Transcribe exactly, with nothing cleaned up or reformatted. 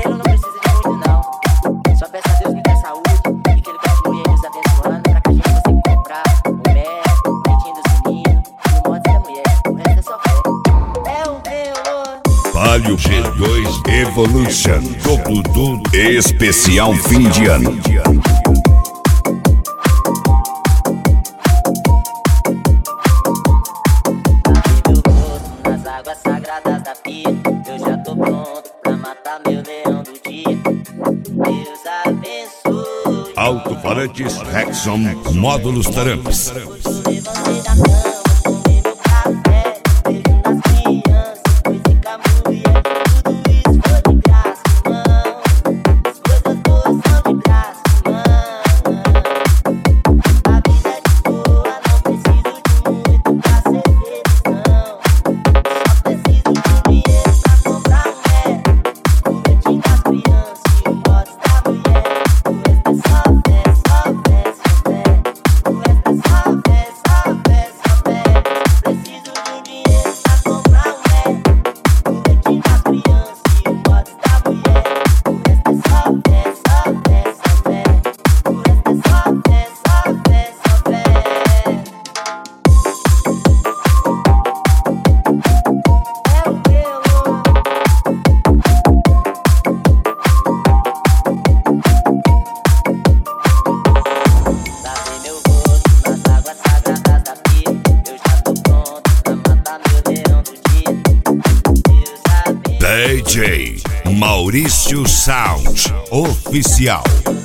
Modelo não precisa de muito não. Só peça a Deus que dê saúde e que ele continue nos abençoando pra que a gente consiga comprar o mel, o peitinho dos meninos e o modo da mulher. O resto é só fé. É o meu. Palio G dois Evolution Duplo Dum Especial Fim de Ano. Nas águas sagradas da pia, eu já tô pronto pra matar meu leão do dia. Deus abençoe. Alto-falantes Rexon Módulos Taramps. Levantei da cama, comendo café, beijo nas crianças, coisa com a mulher. Tudo isso foi de graça, irmão. As coisas boas são de graça, irmão. A vida é de boa, não preciso de muito pra ser feliz, não. Só preciso de dinheiro pra comprar mulher, o leitinho das crianças e o modo da mulher. O resto é só fé, só fé, só fé. O resto é só fé, só fé, só fé. Preciso de dinheiro pra comprar mulher, o leitinho das crianças e o modo da mulher. O resto é só fé, só fé, só fé. O resto é só fé, só fé, só fé. É o meu. Lavei meu rosto nas águas sagradas da pia. Eu já tô pronto pra matar meu leão do dia. Deus abençoe. D J Maurício Sound Oficial.